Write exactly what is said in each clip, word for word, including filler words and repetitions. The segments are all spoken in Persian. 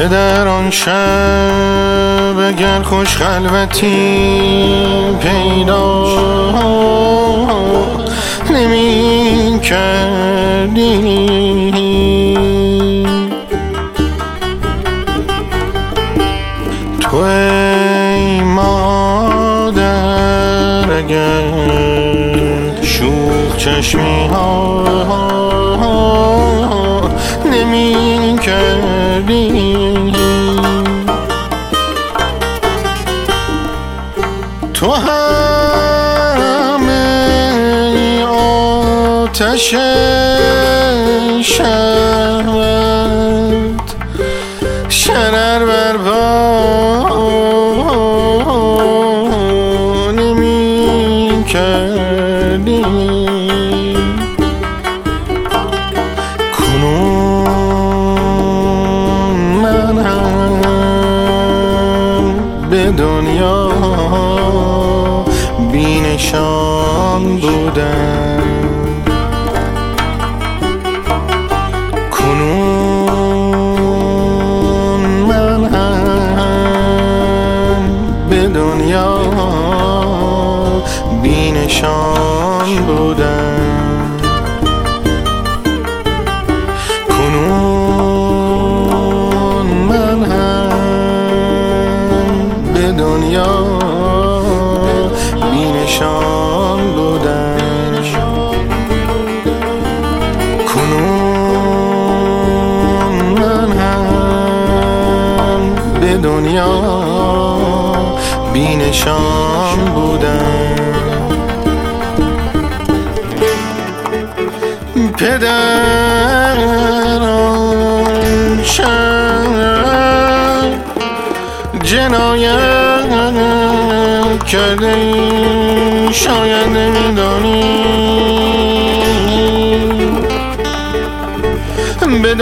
در آن شب اگر خوش خلوتی پیدا نمی کردی، تو ای مادر اگر شوخ چشمی ها نمی کردی، تو همه آتش شهوت شرر بر پا نمی کردی، کنون من هم به دنیا بی نشان بودم، کنون من هم به دنیا بی نشان بودم، کنون من هم به دنیا بی نشان بودم، کنون من هم به دنیا بی نشان بودم. پدر آن شب جنایت کرده شاید نمیدانی، به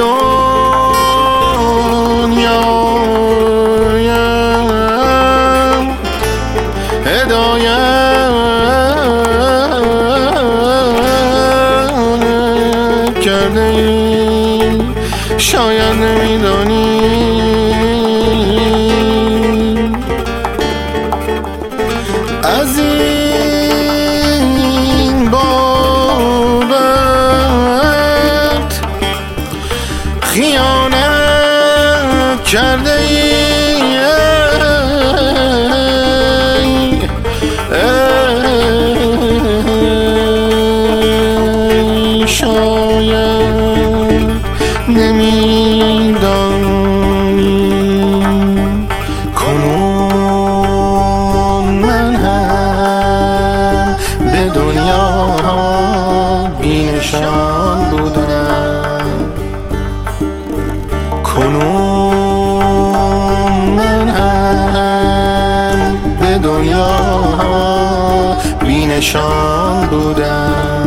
دنیایم هدایت کرده شاید نمیدانی، از این بابت خیانت کرده ای، شاید نمیدانی، کنون من هم به دنیا بی نشان بودم، کنون من هم به دنیا بی نشان بودم.